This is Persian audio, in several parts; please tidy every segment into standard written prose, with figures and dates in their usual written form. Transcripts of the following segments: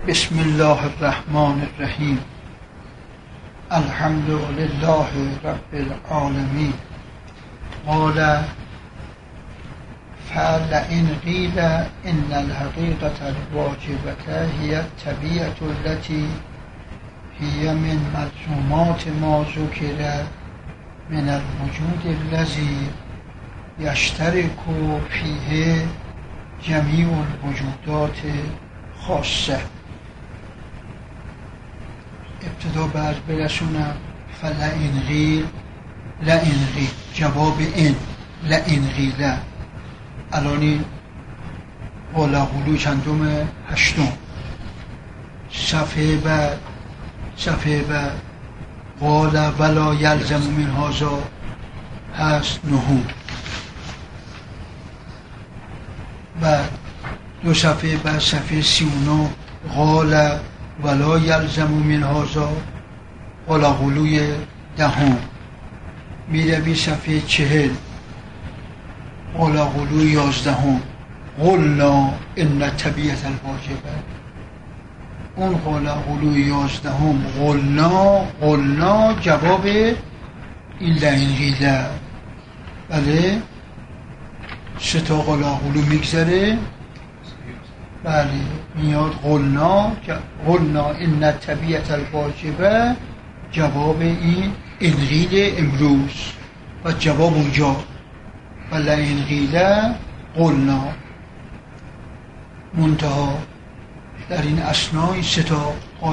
بسم الله الرحمن الرحیم. الحمد لله رب العالمین. قال فلئن قیل ان الحقیقة الواجبة هي الطبیعة التي هي من ملزومات ما ذکر من الوجود الذي يشترك فيه جمیع الوجودات خاصه. ابتدا بعد برسونم فلئن قیل، لئن قیل جواب این، لئن قیل الانی قلقلو چندم هشتم. صفحه بعد قال ولا یلزم من هذا هست نهود. بعد دو صفحه بعد صفحه 39 قال ولا یلزم من هذا قلقلوی دهم. میروی صفحه 40 قلقلوی 11 قلنا ان طبیعة الواجبه. اون قلقلوی 11 قلنا جواب این لئن قیل. بله سه تا قلقلو میگذره. بله میاد قلنا ان طبیعة الواجبه جواب این قیل امروز و جواب اونجا و لئن قیل قلنا. منتها در این اثناء سه تا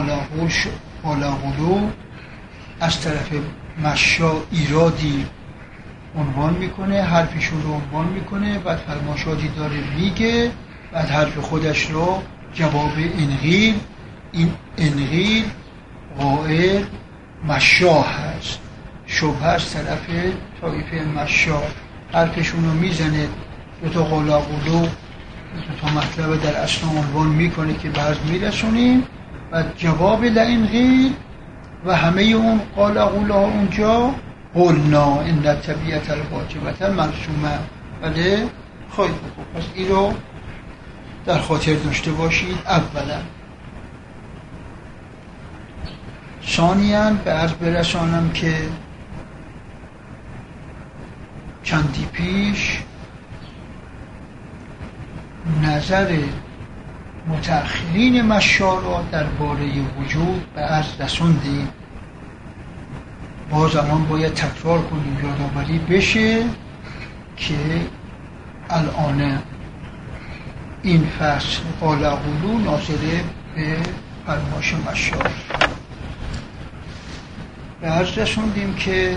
قلقلو از طرف مشا ایرادی عنوان میکنه، حرفشون رو عنوان میکنه، بعد فرماشاتی داره میگه، بعد حرف خودش رو جواب انقیل. این انقیل قائل مشا هست، شبه از طرف طایفه مشا حرفشون رو میزنه. دو تا قلقلو دو تا مطلب در اثنا عنوان میکنه که بعض میرسونیم و جواب لئن قیل و همه اون قلقلوها اونجا قلنا ان طبیعة الواجبة مرسومه. بله خیلی خوب، پس این رو در خاطر داشته باشید اولا. ثانیاً به عرض برسانم که چندی پیش نظر متأخرین مشا را درباره وجود به عرض رسوندیم. باز الان باید تکرار کنیم، یادآوری بشه که الان این فصل قلقلو ناظره به فرمایش مشا. به عرض رسوندیم که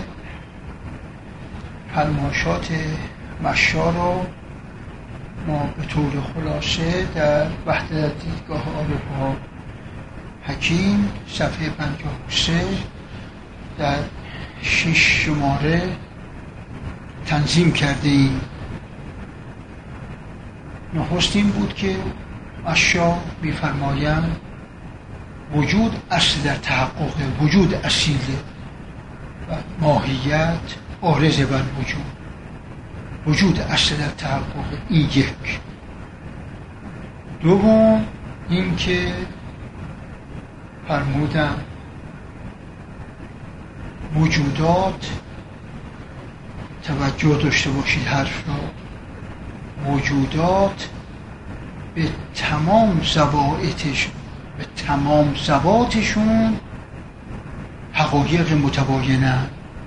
فرمایشات مشا را ما به طور خلاصه در وحدت دیدگاه عارف‌ها حکیم صفحه 53 در 6 شماره تنظیم کرده ایم. نخستین بود که مشا می‌فرمایند وجود اصل در تحقق، وجود اصیل و ماهیت عارض بر وجود. وجود اصل در تحقق این یک. دوم این که فرمودم موجودات، توجه داشته باشید حرف را، موجودات به تمام ذواتشون حقایق متباینه.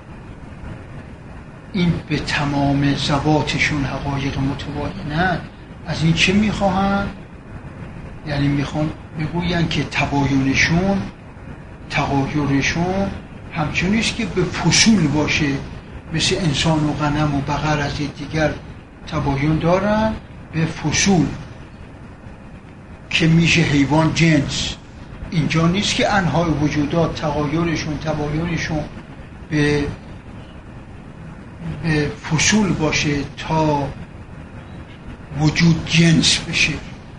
این به تمام ذواتشون حقایق متباینه از این چه میخواهن؟ یعنی میخوان بگوین که تباینشون، تغایرشون همچنینست که به فصول باشه، مثل انسان و غنم و بقر از دیگر تباین دارن به فصول که میشه حیوان جنس. اینجا نیست که انواع وجودات تغایرشون، تباینشون به فصول باشه تا وجود جنس بشه،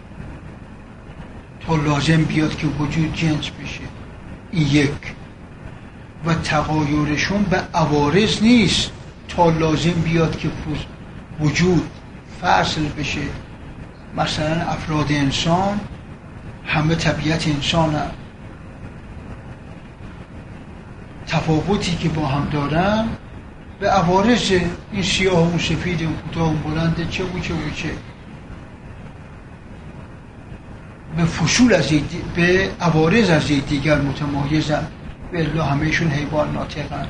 تا لازم بیاد که وجود جنس بشه. این یک. و تغایرشون به عوارض نیست تا لازم بیاد که وجود فصل بشه. مثلا افراد انسان همه طبیعت انسان هم. تفاوتی که با هم دارن به عوارض این سیاه و اون سفید، اون کوتاه و اون بلنده، چه و چه و چه، به فصول از به عوارض از دیگر متمایزن، به الا همهشون حیوان ناطقن.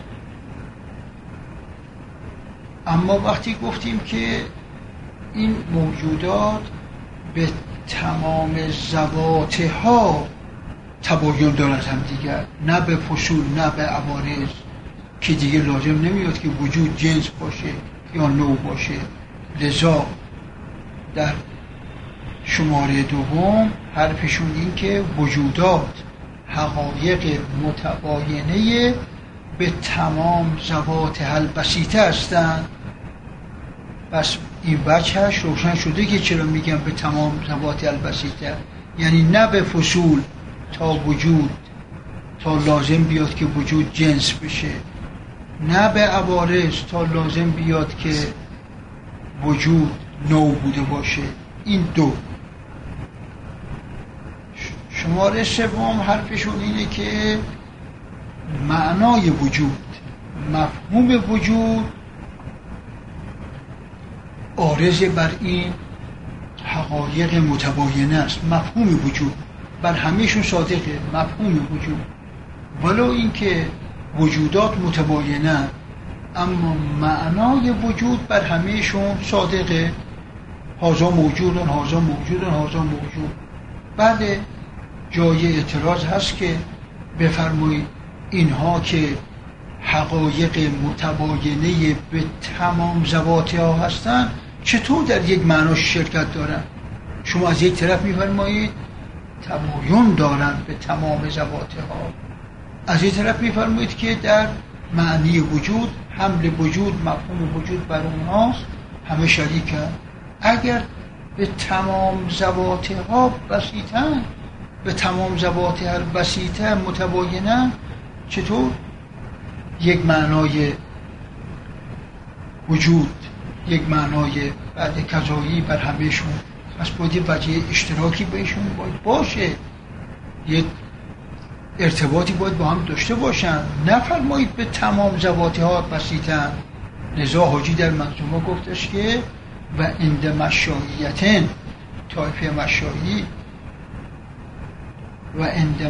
اما وقتی گفتیم که این موجودات به تمام ذواتها تباین دارد هم دیگر، نه به فصول نه به عوارض، که دیگه لازم نمیاد که وجود جنس باشه یا نوع باشه. لذا در شماره دوم حرفشون این که وجودات حقایق متباینه به تمام ذوات البسیطه هستند. بس این وجهش روشن شده که چرا میگم به تمام ذوات البسیطه، یعنی نه به فصول تا وجود، تا لازم بیاد که وجود جنس بشه، نه به عوارض تا لازم بیاد که وجود نوع بوده باشه. این دو. شماره سوم حرفشون اینه که معنای وجود، مفهوم وجود عارض بر این حقایق متباینه است. مفهوم وجود بر همهشون صادقه، مفهوم وجود، ولو اینکه وجودات متباینه اما معنای وجود بر همهشون صادقه. هذا موجودن، هذا موجودن، هذا موجود. بله، جای اعتراض هست که بفرمایید اینها که حقایق متباینه به تمام ذواتها هستند چطور در یک معناش شرکت دارن؟ شما از یک طرف میفرمایید تباین دارن به تمام ذواتها، از یک طرف میفرمایید که در معنی وجود، حمل وجود، مفهوم وجود بر اونهاست، همه شریکن. اگر به تمام ذواتها بسیطن، به تمام ذواتها بسیطه متباینن، چطور یک معنای وجود، یک معنای بعد کذایی بر همهشون؟ پس باید وجه اشتراکی بهشون باشه، یک ارتباطی باید با هم داشته باشن. نفرمایید به تمام ذواتها بسیطن. لذا حاجی در منظومه گفتش که و عند مشاییتن، طایفه مشایی، و عند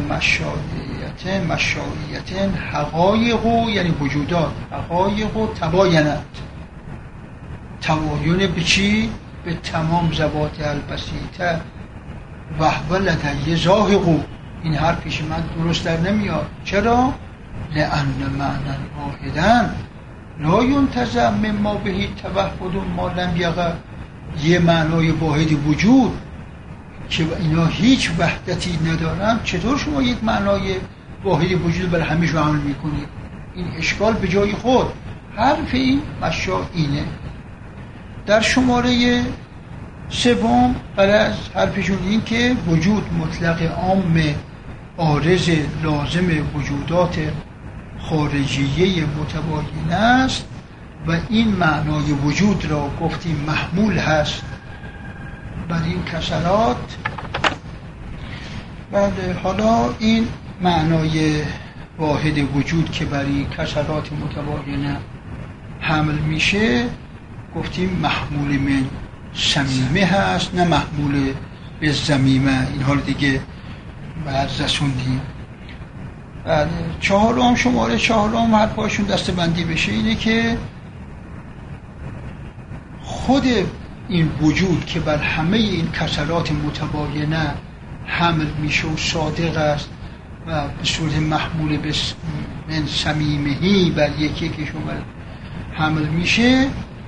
مشاییتن حقایق، یعنی وجودات، حقایق و تباینت. تباین به چی؟ به تمام ذوات البسیطه. وهو لدی ذاهق. این حرف پیش من درست در نمیاد. چرا؟ لأن معنی واحدا لا ینتزع مما به توحد ما لم یقع. یه معنای واحد وجود که اینا هیچ وحدتی ندارن، چطور شما یک معنای واحد وجود برای همیشه عمل میکنید؟ این اشکال به جای خود. حرف این مشا اینه. در شماره سوم غرض حرفشون این که وجود مطلق عام عارض لازم وجودات خارجیه متباینه است و این معنای وجود را گفتیم محمول هست بر این کسرات. بله، حالا این معنای واحد وجود که بر این کسرات متباینه حمل میشه گفتیم محمول من صمیمه هست، نه محمول به زمیمه. این حال دیگه بعد رسوندیم. چهارم، شماره چهارم حرفاشون دسته بندی بشه اینه که خود این وجود که بر همه این کسرات متباینه حمل میشه و صادق است و به صورت محمول به من صمیمهی بر یکی یکیشون حمل میشه،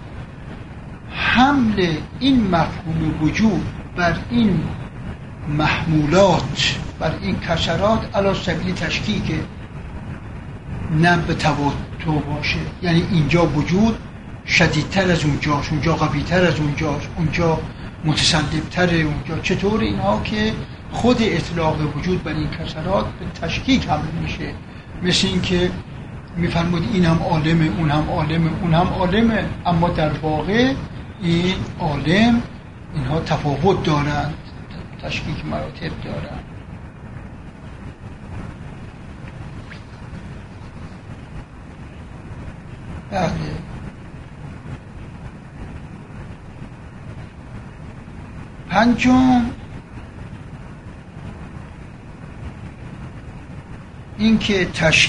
حمل این مفهوم وجود بر این محمولات، بر این کسرات علی سبیل تشکیک، نه به تواتر باشه. یعنی اینجا وجود شدیدتر از اونجاست، اونجا قویتر از اونجاست، اونجا متسلبتره، اونجا. چطور اینها که خود اطلاق وجود بر این کسرات به تشکیک حمل میشه، مثل این که میفرمود این هم عالمه، اون هم عالمه، اون هم عالمه، اما در واقع این عالم، اینها تفاوت دارند، تشکیک مراتب دارند. بله. پنجم اینکه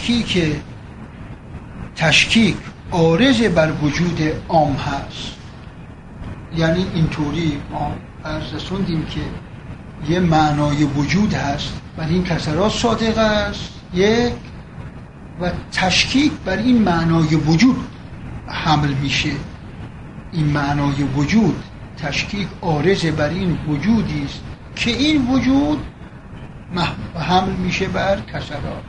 تشکیک عارض بر وجود عام هست. یعنی اینطوری ما عرض رسوندیم که یه معنای وجود هست بر این کسرات صادق است یک، و تشکیک بر این معنای وجود حمل میشه. این معنای وجود تشکیک عارض بر این وجودی است که این وجود حمل میشه بر کسرات.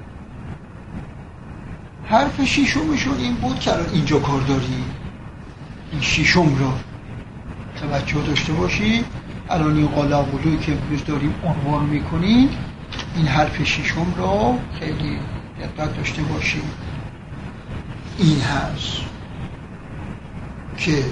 حرف ششمشون این بود که الان اینجا کار داری، این ششم را توجه داشته باشی. الان این قلاقلوی که امروز داریم عنوان میکنیم، این حرف ششم را خیلی دقت داشته باشی. این هست که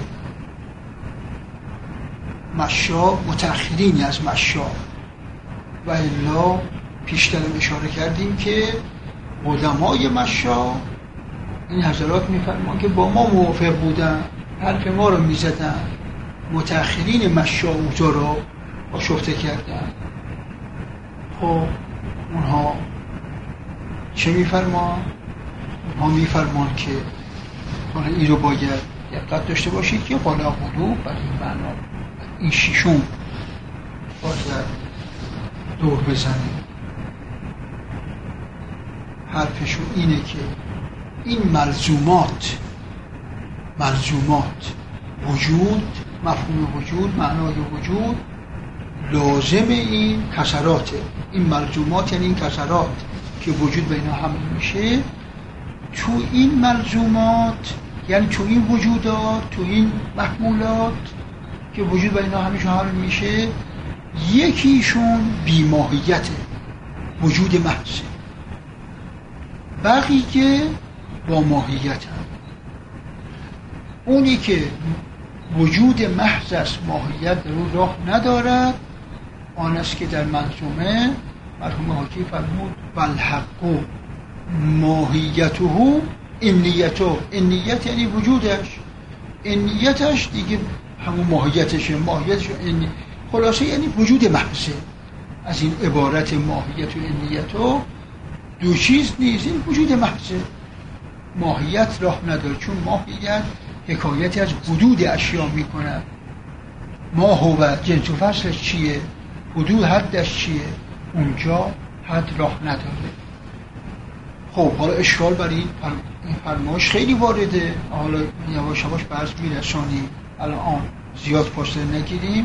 مشا متأخرینی از مشا، و الا پیشتر اشاره کردیم که قدمای مشا این حضرات میفرمان که با ما موافق بودن، حرف ما رو میزدن. متأخرین مشا اوزا را آشفته کردن. خب اونها چه میفرمان؟ اونها میفرمان که این رو باید دقت داشته باشید که بالا قلوب بر این معنا این ششم باید دور بزنید. حرفشون اینه که این ملزومات وجود، مفهوم وجود، معنای وجود لازم این کسراته. این ملزومات یعنی این کسرات که وجود بین حمل میشه. تو این ملزومات یعنی تو این وجودات، تو این محمولات که وجود بین همیشه حمل میشه، یکیشون بی‌ماهیته، وجود محض، بقیه با ماهیت هم. اونی که وجود محض است، ماهیت در اون راه ندارد، آن است که در منظومه مرحوم حاجی فرمود والحق ماهیته انیته. انیت یعنی وجودش، انیتش دیگه همون ماهیتشه. خلاصه یعنی وجود محضه. از این عبارت ماهیت و انیته دو چیز نیست، این وجود محضه. ماهیت راه نداره، چون ماهیت حکایتی از حدود اشیا میکنه. ما هو جنس و فصلش چیه، حدود حدش چیه، اونجا حد راه نداره. خب حالا اشکال برای این فرمایش خیلی وارده. حالا یواش یواش بحث میرسانیم، الان زیاد فاصله نگیریم،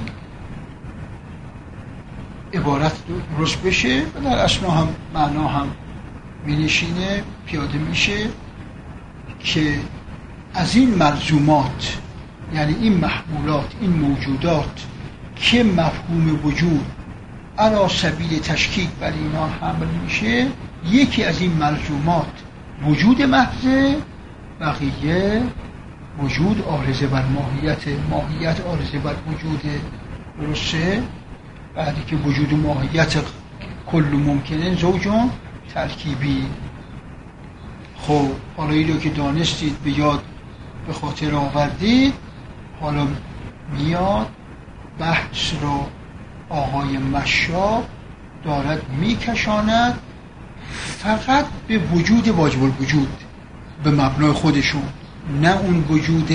عبارت درست بشه و در اصلا هم معنا هم مینشینه، پیاده میشه که از این ملزومات یعنی این محمولات، این موجودات که مفهوم وجود علی سبیل تشکیک بر اینا حمل میشه، یکی از این ملزومات وجود محضه، بقیه وجود عارضه بر ماهیت، ماهیت عارضه بر وجود. درسته؟ بعدی که وجود و ماهیت کل ممکنه زوجان ترکیبی. خب حالا این رو که دانستید، به یاد به خاطر آوردید، حالا میاد بحث رو آقای مشا دارد میکشاند فقط به وجود واجب الوجود، به مبنای خودشون، نه اون وجود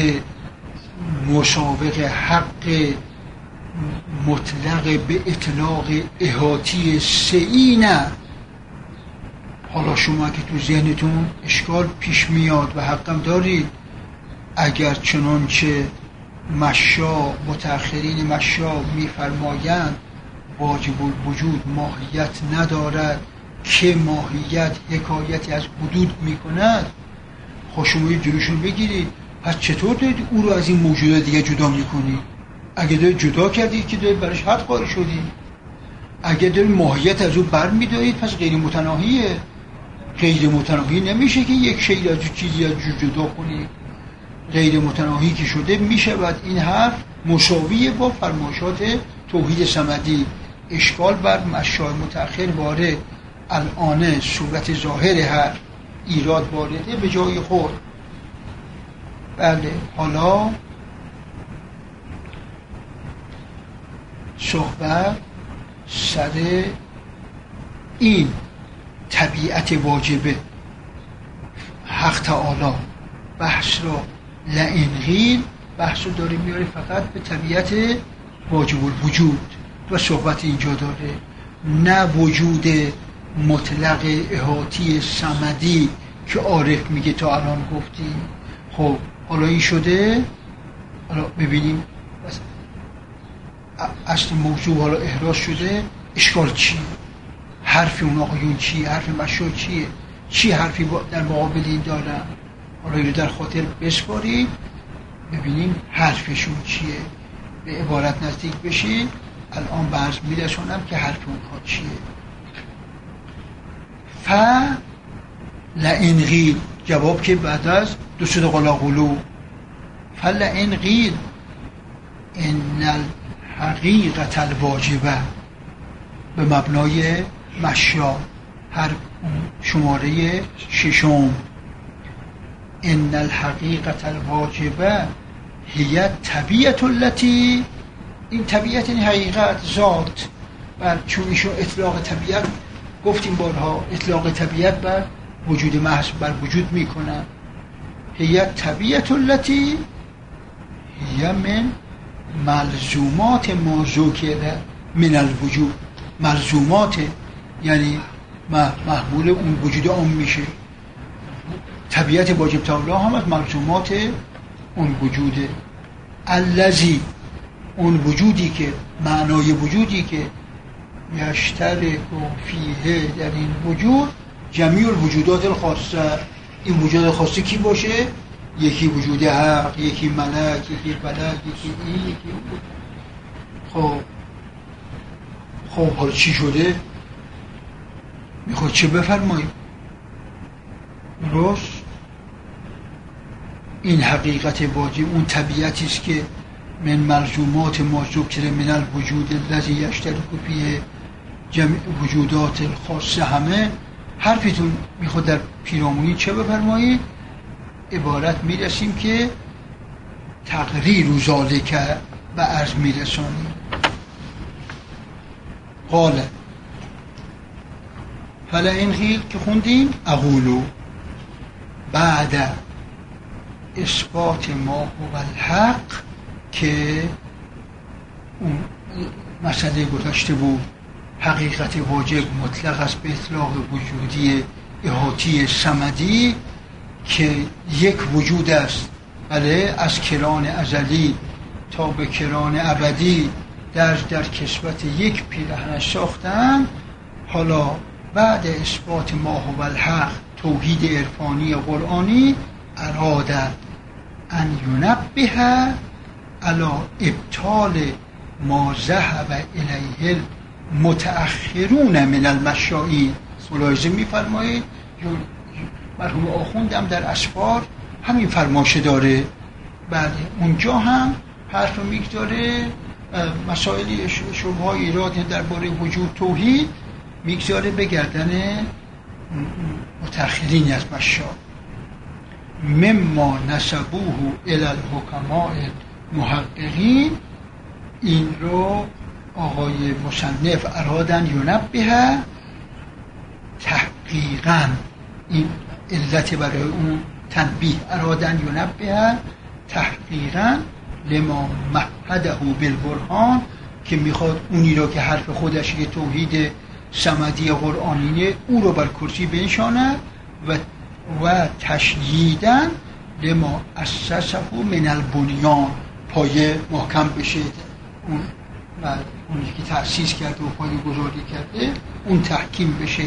مسابق حق مطلق به اطلاق احاطی سعی. نه. حالا شما که تو ذهنتون اشکال پیش میاد و حقم دارید، اگر چنانچه مشا متأخرین مشا میفرمایند واجب الوجود ماهیت ندارد که ماهیت حکایتی از حدود میکند، خب شما یه جلوشون بگیرید. پس چطور دارید او رو از این موجودات دیگه جدا میکنید؟ اگه دارید جدا کردید که دارید برش حد قائل شدید. اگه دارید ماهیت از او بر میدارید، پس غیر متناهیه. غیر متناهی نمیشه که یک شی از چیزی از جدا کنید. غیر متناهی که شده میشود این حرف مساویه با فرمایشات توحید صمدی. اشکال بر مشای متأخر وارد، الان صورت ظاهر هر ایراد وارده به جای خود. بله حالا صحبت سر این طبیعت واجبه حق تعالی بحث را لئن قیل بحث رو داره میاره فقط به طبیعت واجب الوجود و صحبت اینجا داره، نه وجود مطلق احاطی صمدی که عارف میگه تا الان گفتیم. خب حالا این شده، حالا ببینیم اصل موضوع حالا احراز شده، اشکال چیه؟ حرف اون آقایون چیه؟ حرف مشهور چیه؟ چی حرفی در مقابل این دارن؟ حالا اینو در خاطر بسپارید ببینیم حرفشون چیه، به عبارت نزدیک بشید. الان برز میرسونم که حرف اونها چیه. لئن قیل جواب که بعد از دو صدق القلو، فلئن قیل ان الحقیقت الواجبه به مبنای مشا هر شماره ششم، ان الحقیقت الواجبه هی طبیعت التي، این طبیعت این حقیقت ذات، بر چون ایشون اطلاق طبیعت گفتیم بارها، اطلاق طبیعت بر وجود محض بر وجود میکنن. هی طبیعت التي هی من ملزومات موضوع کرده من الوجود، ملزومات یعنی محمول اون وجود عام میشه. طبیعت واجب تعالی هم از ملزومات اون وجوده. الذی اون وجودی که معنای وجودی که یشترک فیه در این وجود جمیع الوجودات الخاصه، این وجود خاصه کی باشه؟ یکی وجود حق، یکی ملک، یکی فلک، یکی این، یکی اون. خب حالا چی شده؟ میخواد چه بفرمایید؟ درست این حقیقت واجب اون طبیعتی است که من ملزومات ما ذکر من الوجود الذی یشترک فیه جمع وجودات الخاصه، همه حرفتون میخواد در پیرامونی چه بفرمایید؟ عبارت میرسیم که تقریر ذالک به عرض میرسانیم. قال فلئن قیل که خوندیم اقولو بعد اثبات ما هو الحق، که اون مسئله گذاشته بود حقیقت واجب مطلق است به اطلاق وجودی احاطی صمدی که یک وجود است، بله از کران ازلی تا به کران ابدی در کسوت یک پیرهن ساختن. حالا بعد اثبات ما هو الحق توحید عرفانی قرآنی اراد ان ینبه علی ابطال ما ذهب الیه متأخرون من المشایخ. ملاحظه می‌فرمایید مرحوم آخوندم در اسفار همین فرماشه داره. بعد اونجا هم حرف میگذاره مسائل شبهه‌های ایراد درباره وجود توحید میگذاره به گردن متأخرین از مشایخ. مما نسبوه الی الحکماء محققین، این رو آقای مصنف ارادن ینبه تحقیقاً، این علت برای اون تنبیه، ارادن ینبه تحقیقاً لما مهده بالبرهان، که میخواد اونی را که حرف خودش یه توحید صمدی قرآنیه او رو بر کرسی بنشاند و تشییداً لما اسسه من البنیان، پایه محکم بشه اون و اونی که تأسیس کرده و پایه گذاری کرده اون تحکیم بشه.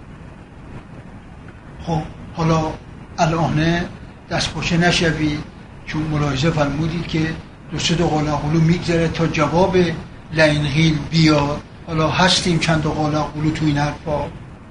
خب حالا الان دست باشه نشوید، چون ملاحظه فرمودید که دو سه تا قال قلو میگذره تا جواب لئن قیل بیاد. حالا هستیم چند تا قال قلو تو این حرفا.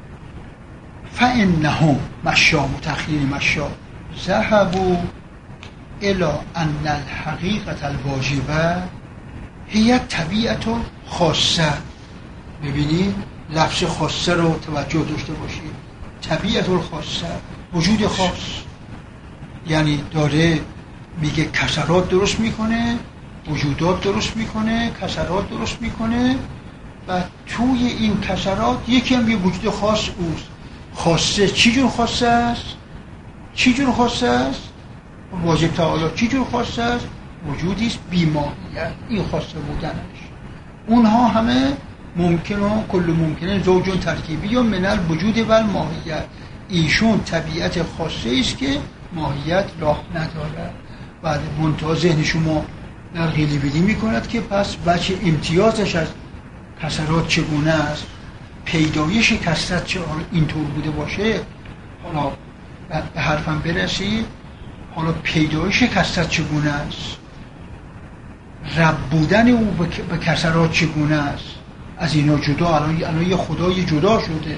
فانهم مشا متأخرین مشا ذهبوا الی ان الحقیقت الواجبه هی طبیعت خاصه. ببینید لفظ خاصه رو توجه داشته باشید. طبیعت الخاصه، وجود خاص، یعنی داره میگه کسرات درست میکنه، وجودات درست میکنه، کسرات درست میکنه و توی این کسرات یکی هم یه وجود خاص اوست. خاصه چی جور خاصه است؟ چی جور خاصه است؟ واجب تعالی چی جور خاصه است؟ وجودی است بی ماهیت، این خاصه بودنش. اونها همه ممکنه، کل ممکنه زوجون ترکیبی یا من الوجود و الماهیت. ایشون طبیعت خاصه است که ماهیت راه ندارد. بعد منتها ذهن شما در غیلی میکند که پس بچه امتیازش از کسرات چگونه است؟ پیدایش کسرت چه اینطور بوده باشه؟ حالا به حرفم برسی، حالا پیدایش کسرت چگونه است؟ رب بودن او به کسرات چگونه است؟ از اینا جدا الان یه خدای جدا شده،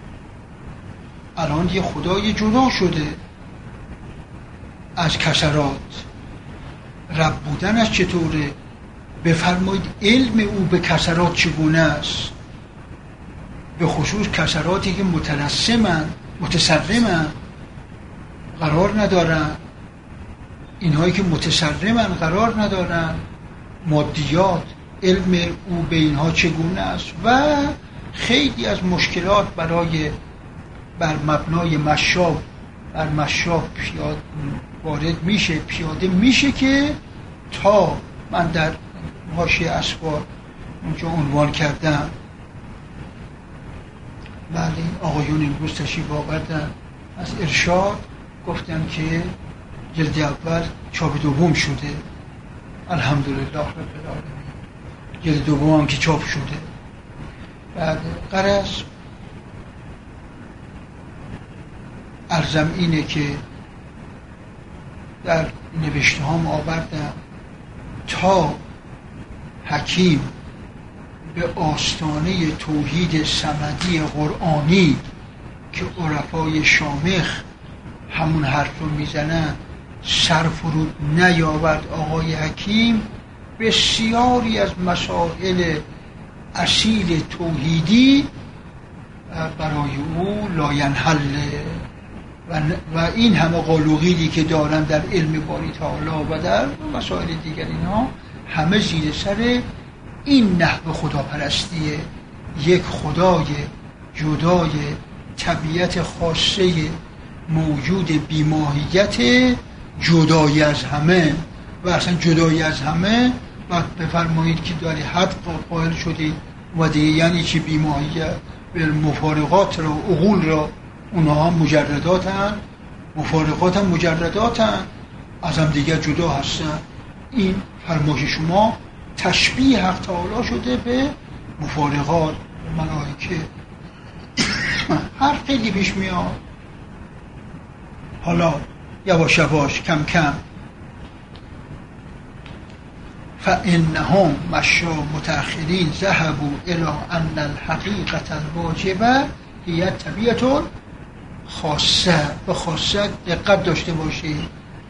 الان یه خدای جدا شده از کسرات. رب بودنش چطوره؟ بفرمایید علم او به کسرات چگونه است؟ به خصوص کسراتی که متسرمن قرار ندارن، اینهایی که متسرمن قرار ندارن، مادیات، علم او به اینها چگونه است و خیلی از مشکلات بر مبنای مشاب وارد میشه، پیاده میشه که تا من در حاشیه اسفار اونجا عنوان کردم. بله آقایون امروز تشریف آوردن از ارشاد گفتن که جلد اول چاپ دوم شده، الحمدلله رب العالمین. جلد دوم هم که چاپ شده. بعد غرض عرضم اینه که در نوشته هام آوردم تا حکیم به آستانه توحید صمدی قرآنی که عرفای شامخ همون حرف رو میزنن سر فرود نیاورد آقای حکیم، بسیاری از مسائل اصیل توحیدی برای او لاینحله و این همه قالوغیدی که دارن در علم باری تعالی و در مسائل دیگر، اینا همه زیر سر این نحو خداپرستیه. یک خدای جدای طبیعت خاصه موجود بیماهیت جدای از همه و اصلا جدای از همه. و بفرمایید که داری حد قائل شدید و دیگه یعنی چی بیماهیت؟ مفارقات را عقول را اونها هم مجرداتن، مفارقات هم مجرداتن، از هم دیگر جدا هستن. این فرمایش شما تشبیه حق تعالی شده به مفارقات ملائکه. هر خیلی پیش میاد. حالا یواش یواش کم کم فإنهم مشا متأخرین ذهبوا الی ان الحقیقة الواجبه هی طبیعة خاصه. به خاصه دقت داشته باشید.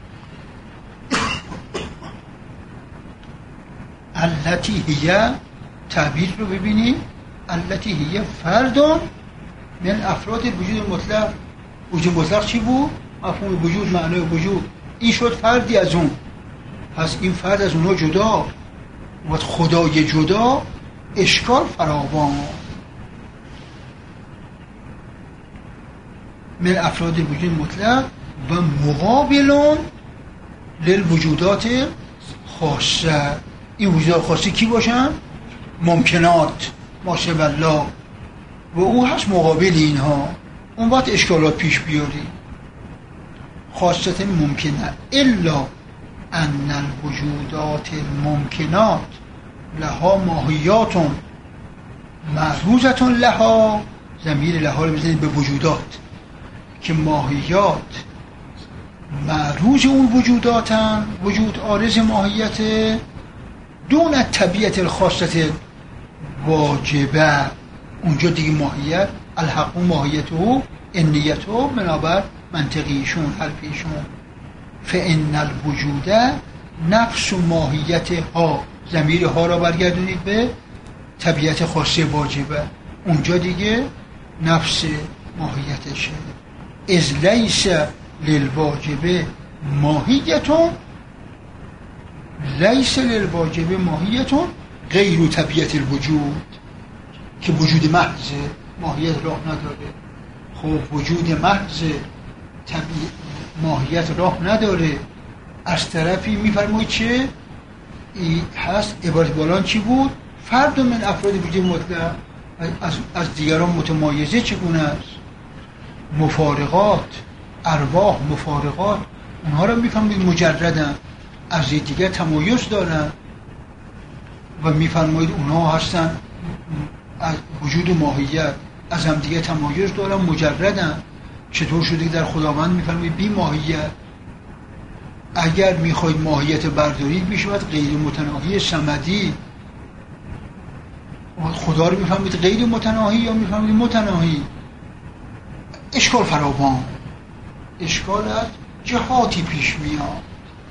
التی هی، تعبیر رو ببینید، التی هی فردون من افراد وجود مطلق. وجود مطلق چی بود؟ مفهوم وجود، معنای وجود. این شد فردی از اون. پس این فرد از اونها جدا و خدای جدا اشکال فراوان. من افراد وجود مطلق و مقابلون للوجودات خاصه. این وجودات خاصه کی باشن؟ ممکنات ماشاء الله و او هست مقابل اینها. اون وقت اشکالات پیش بیاری. خاصه ممکنه الا ان الوجودات الممکنات لها ماهیاتون معروضتون لها. ضمیر لها رو بزنید به وجودات که ماهیات معروض اون وجوداتن، وجود عارض ماهیت دون طبیعت الخاصه واجبه. اونجا دیگه ماهیت الحق ماهیته انیته بنابر منطقیشون حرفیشون. فإن الوجود نفس ماهیت ها، ضمیر ها را برگردونید به طبیعت خاصه واجبه. اونجا دیگه نفس ماهیتشه. از لیس للواجبه ماهیتون لیس للواجب ماهیتون غیر طبیعت الوجود، که وجود محض ماهیت راه نداره. خب وجود محض ماهیت راه نداره. از طرفی میفرمایید چه این هست؟ عبارت بالان چی بود؟ فرد من افراد وجود مطلق از دیگران متمایزه چگونه است؟ مفارقات، ارواح مفارقات، اونها رو میفرمایید مجردن، از دیگر تمایز دارن و میفرمایید اونها هستن از وجود ماهیت از هم دیگه تمایز دارن، مجردن. چطور شده که در خداوند میفرمایید بی ماهیت؟ اگر میخواید ماهیت بردارید میشود غیر متناهی صمدی. خدا رو میفهمید غیر متناهی یا میفهمید متناهی؟ اشکال فراوان، اشکال از جهاتی پیش میاد.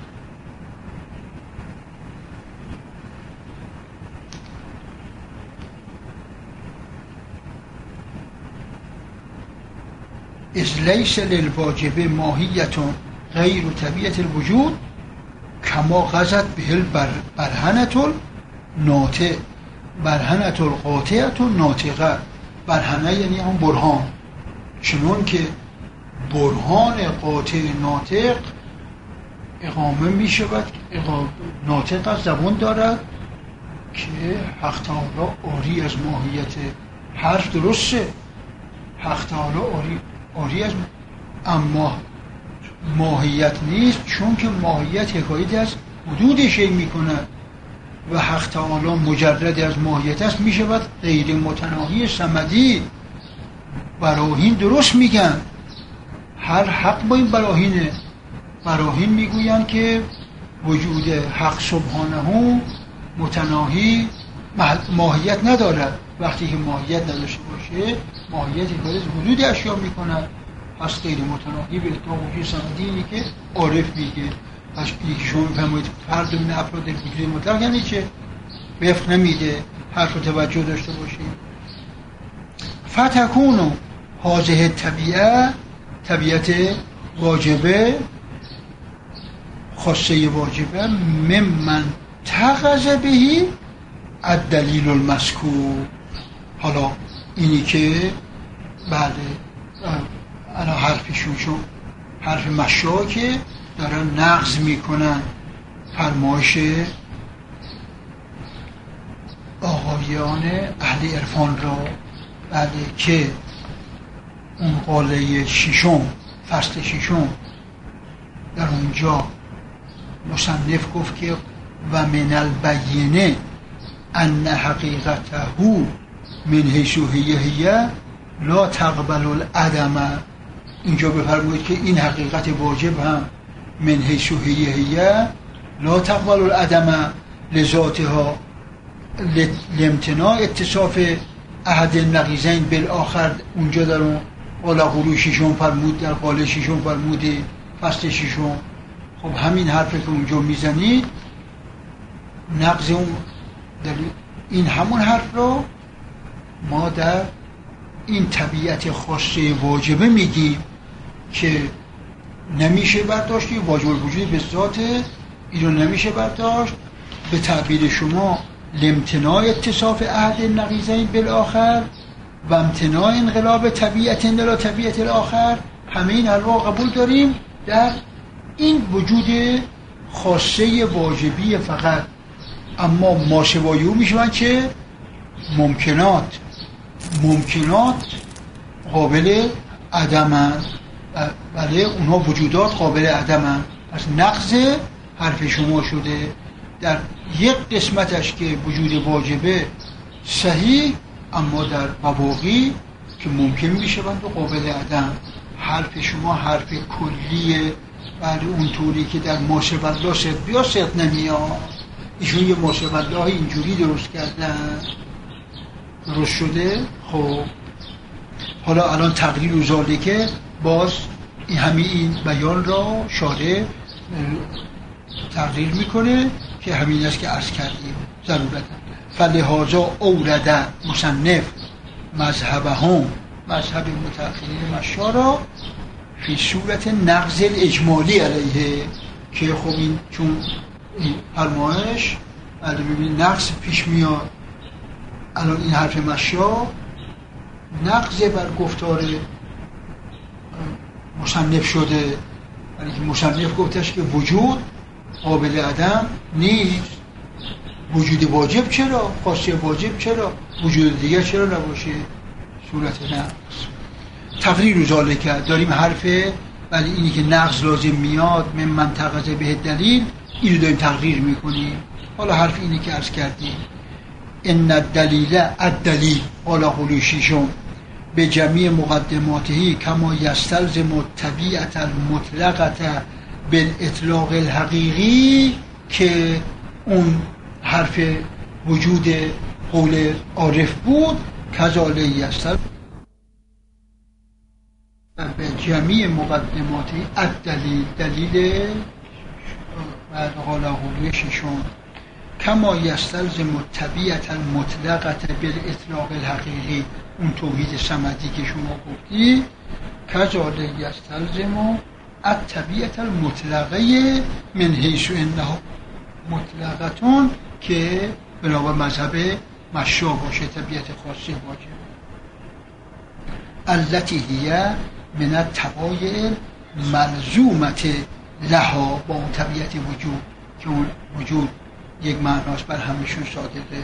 از لیس للواجب ماهیتون غیر طبیعت الوجود کما غزت به البرهنة الناطق، برهنة القاطعة الناطقه. برهنه یعنی هم برهان، چنون که برهان قاطع ناطق اقامه می شود، ناطق از زبان دارد که حق تعالی آری از ماهیت حرف. درسته حق تعالی آری از، اما ماهیت نیست، چون که ماهیت حکایت از حدود شیء می کند و حق تعالی مجرد از ماهیت است، می شود غیر متناهی صمدی. براهین درست میگن، هر حق با این براهینه. براهین میگوین که وجود حق سبحانه متناهی ماهیت ندارد. وقتی که ماهیت نداشته باشه، ماهیت حکایت حدود اشیا میکند، پس غیر متناهی به تا وجود صمدی. اینی که عارف میگه. پس اینی که شما میفهمید فرد من افراد وجود مطلق یعنی چه؟ وفق نمیده، حرف رو توجه داشته باشید. فتکونو هذه طبیعت واجبه، خاصه واجبه، ممن تغذ بهی الدلیل المذکور. حالا اینی که بعد الان حرفشون چون حرف مشاکه دارن نقض میکنن فرمایش آقایان اهل عرفان را، بعد که اون قاله ششم فصل ششم در اونجا مصنف گفت که و من البینه ان حقیقته من حیث هی لا تقبل العدم. اینجا بفرمایید که این حقیقت واجب هم من حیث هی لا تقبل العدم لذاتها لامتناع اتصاف احد النقیضین بالآخر. اونجا در اون قال قلو ششم فرمود، در قال ششم فرموده فصل ششم. خب همین حرفی که اونجا میزنید نقض اون دلیل، این همون حرف رو ما در این طبیعت خاصه واجبه میگیم که نمیشه برداشت. واجب الوجود به ذات این رو نمیشه برداشت. به تعبیر شما لامتناع اتصاف احد النقیضین بالآخر و امتناع انقلاب طبیعت الی طبیعت الاخر، همه این حرفا قبول داریم در این وجود خاصه واجبی فقط. اما ما سوای او میشون که ممکنات قابل عدمند، بله اونها وجودات قابل عدمند. پس نقض حرف شما شده در یک قسمتش که وجود واجبه صحیح، اما در مواقعی که ممکن میشوند و قابل عدم. حرف شما حرف کلیه، بعد اونطوری که در ماشب الله صد بیا صد نمیاد. ایشون یه ماشب الله اینجوری درست کردن، درست شده. خب حالا الان تقریر و ذالکه باز این بیان را شارع تقریر میکنه که همین است که عرض کردیم ضرورتا. فلهذا اورد مصنف مذهب متأخرین مشارا فی صورت نقض الاجمالی علیه، که خب این چون این فرمایش بعد ببینید نقص پیش میاد. الان این حرف مشا نقض بر گفتار مصنف شده، یعنی که مصنف گفتش که وجود قابل عدم نیست. وجود واجب چرا؟ خاصه واجب چرا؟ وجود دیگر چرا نباشه؟ صورت نقض. تقریر ذالک کرد. داریم حرفه ولی اینی که نقض لازم میاد من منطقه به دلیل، اینو داریم تقریر میکنیم. حالا حرف اینی که عرض کردیم ان الدلیل الدلیل حالا خلوشیشون به جمعی مقدماته کما یستلزم الطبیعت المطلقه بالاطلاق الحقیقی، که اون حرف وجود قول عارف بود. کذالک یستلزم به جمعی مقدماته الدلیل، دلیل بعد حالا خلوشیشون کما یستلزم الطبیعت المطلقه بالاطلاق الحقیقی، اون توحید صمدی که شما گفتی. کذالک یستلزم الطبیعت المطلقه من حیث انها مطلقتون، که بنابر مذهب مشا باشه طبیعت خاصی باشه. التي هی من الطبایع ملزومت لها، با اون طبیعت وجود که اون وجود یک معناست بر همشون صادقه.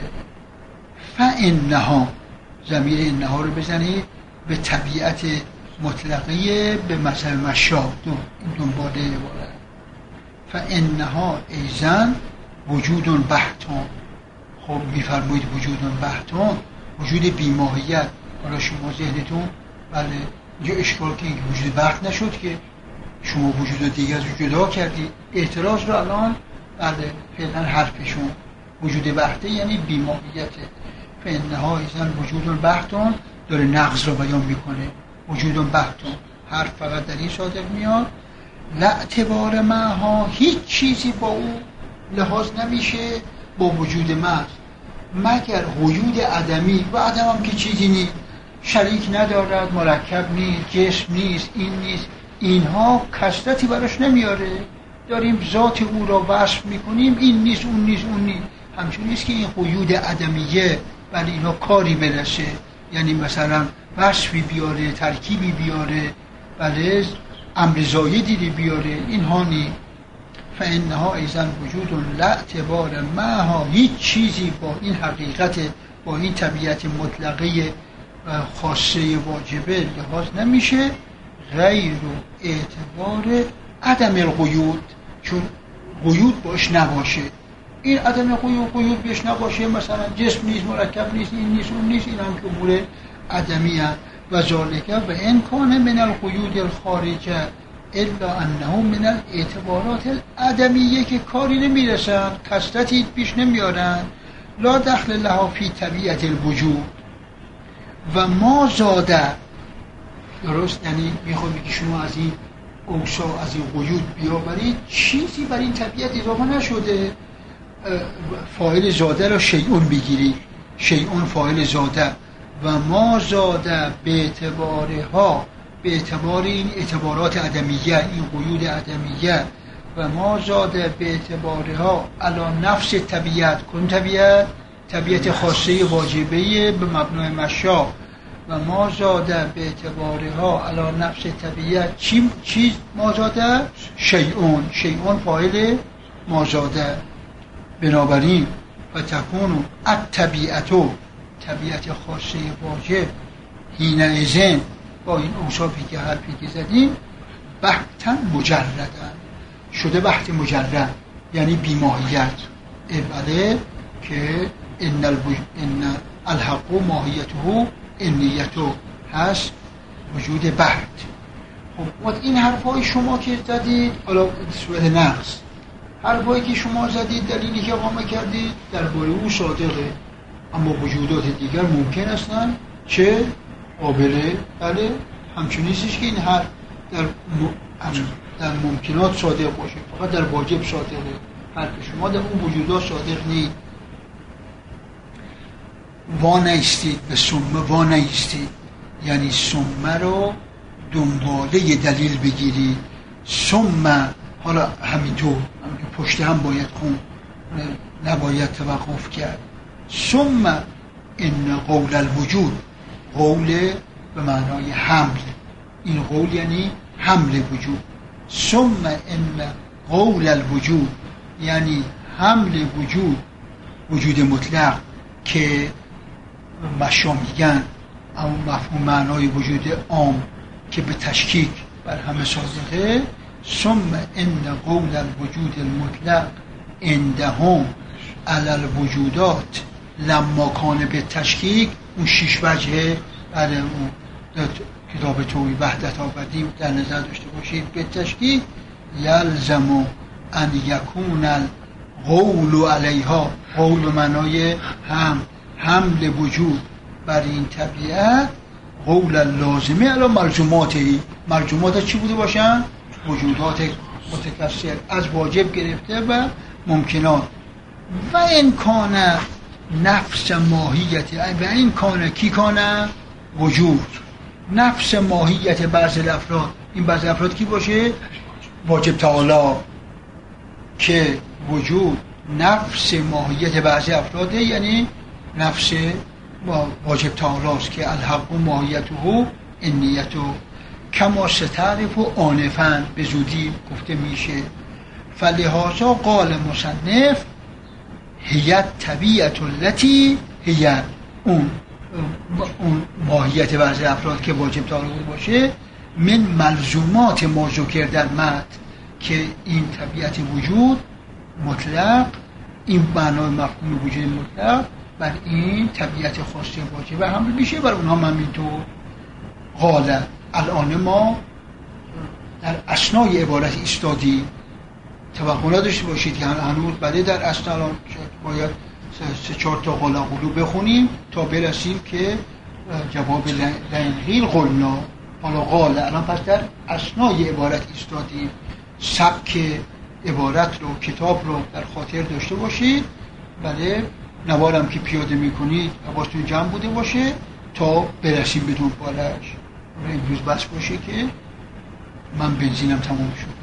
فانها، ضمیر انها رو بزنید به طبیعت مطلقه به مذهب مشا دنباله عبارت. فانها ایزن وجود بحتون. خب میفرمایید وجود بحتون، وجود بیماهیت. حالا شما ذهنتون بله اینجا اشکال که وجود بحت نشد که شما وجود دیگر رو جدا کردی. اعتراض رو الان بله فعلا حرفشون وجود بحته یعنی بیماهیته. فانها ایزن وجود بحتون داره نقض رو بیان میکنه. وجود بحتون حرف فقط در این صادق میاد لا اعتبار معها، هیچ چیزی با او لحاظ نمیشه با وجود محض مگر وجود عدمی، و عدم هم که چیزی نیست، شریک ندارد، مرکب نیست، جسم نیست، این نیست، اینها کثرتی براش نمیاره. داریم ذات او را وصف میکنیم، این نیست اون نیست اون نیست. همچون نیست که این وجود عدمیه ولی اینا کاری برسه، یعنی مثلا وصفی بیاره، ترکیبی بیاره، بله امر زایدی بیاره، اینها نیست. فانها ایزن وجود لا اعتبار معها، هیچ چیزی با این حقیقت، با این طبیعت مطلقه خاصه واجبه لحاظ نمیشه غیر اعتبار عدم القیود، چون قیود باش نباشه. این عدم قیود بهش نباشه، مثلا جسم نیست، مرکب نیست، این نیست اون نیست، این هم که امور عدمی هست. و ذالک و ان کان من القیود الخارجه الا انه من الاعتبارات العدمیه، که کاری نمیرسن، کثرتی پیش نمیارن. لا دخل لها فی طبیعت الوجود و ما زاده. درست، یعنی میخوام که شما از این اوصاف، از این قیود بیاورید، چیزی بر این طبیعت اضافه نشده. فاعل زاده را شیئون بگیرید، شیئون فاعل زاده، و ما زاده به اعتبارها، به اعتبار این اعتبارات عدمیه، این قیود عدمیه، و ما زاده به اعتبارها علا نفس طبیعت، کن طبیعت خاصه واجبه به مبنای مشا، و ما زاده به اعتبارها علا نفس طبیعت چیز ما زاده؟ شیئون فاعل ما زاده. بنابراین و تکون الطبیعتو، طبیعت خاصه واجب، حینئذ با این اوصافی که حرفی که زدیم بحتاً مجردن شده، بحت مجرد یعنی بیماهیت. بله که ان الحق ماهیته انیته هست، وجود بحت. خب این حرفای شما که زدید، حالا صورت نقص، حرفایی که شما زدید، دلیلی که اقامه کردید درباره او صادقه، اما وجودات دیگر ممکن هستن چه قابله، بله همچون نیستش که این حرف در ممکنات صادق باشه، فقط در واجب صادقه. حرف شما در اون وجودات صادق نیست. وانایستید، به سمه وانایستید، یعنی سمه رو دنباله دلیل بگیرید. سمه حالا همینطور پشت هم باید خون نباید توقف کرد. ثم ان قول الوجود، قول به معنای حمل، این قول یعنی حمل وجود. ثم ان قول الوجود یعنی حمل وجود، وجود مطلق که مشا میگن، اما مفهوم معنای وجود عام که به تشکیک بر همه صادقه. ثم ان قول الوجود المطلق عندهم علی الوجودات لما کان به تشکیک، اون 6 وجه بعد اون کتاب توحید وحدت آبدی در نظر داشته باشید. به تشکیک یلزم ان یکون القول علیها، قول به معنای حمل وجود بر این طبیعت، قول لازمه علی ملزوماتی، ملزومات چی بوده باشن؟ وجودات متکثر از واجب گرفته و ممکنات. و این کانه نفس ماهیت، و این کانه کی کانه؟ وجود نفس ماهیت بعض الافراد، این بعض الافراد کی باشه؟ واجب تعالی، که وجود نفس ماهیت بعض افراده، یعنی نفس واجب تعالی است که الحق و ماهیته انیته کما ستعرف و آنفن به زودی گفته میشه. فلهذا قال مصنف هیت طبیعت التی هیت، اون ماهیت بعض افراد که واجب تعالی باشه، من ملزومات ما ذکر در متن، که این طبیعت وجود مطلق، این معنای مفهوم وجود مطلق بر این طبیعت خاصه واجب و حمل میشه، بر اونها هم اینطور. قال الان ما در اثنای عبارت ایستادی، توقع نداشته باشید که هنوز بعد در اصل الان باید 3-4 تا قال قلو بخونیم تا برسیم که جواب لنقیل قلنا. حالا قال الان پس در اثنای عبارت ایستادیم. سبک عبارت رو، کتاب رو در خاطر داشته باشید. بله، نوارم که پیاده میکنید حواستون جمع بوده باشه تا برسیم به دنبالش. امروز بس باشه که من بنزینم تمام شد.